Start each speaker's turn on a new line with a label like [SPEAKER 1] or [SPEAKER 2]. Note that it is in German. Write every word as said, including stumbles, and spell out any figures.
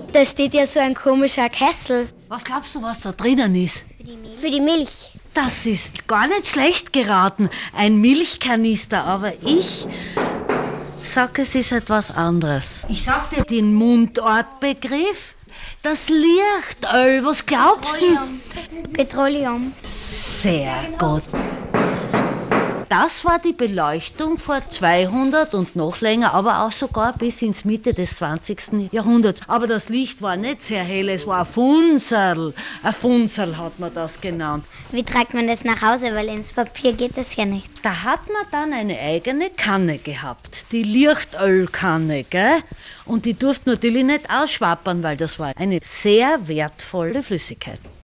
[SPEAKER 1] Da steht ja so ein komischer Kessel.
[SPEAKER 2] Was glaubst du, was da drinnen ist?
[SPEAKER 1] Für die Milch.
[SPEAKER 2] Das ist gar nicht schlecht geraten. Ein Milchkanister, aber ich sag, es ist etwas anderes. Ich sag dir den Mundartbegriff. Das Lichtöl, was glaubst du?
[SPEAKER 1] Petroleum.
[SPEAKER 2] Sehr gut. Das war die Beleuchtung vor zweihundert und noch länger, aber auch sogar bis ins Mitte des zwanzigsten Jahrhunderts. Aber das Licht war nicht sehr hell, es war ein Funserl. Ein Funserl hat man das genannt.
[SPEAKER 1] Wie trägt man das nach Hause, weil ins Papier geht das ja nicht.
[SPEAKER 2] Da hat man dann eine eigene Kanne gehabt, die Lichtölkanne, gell? Und die durfte natürlich nicht ausschwappern, weil das war eine sehr wertvolle Flüssigkeit.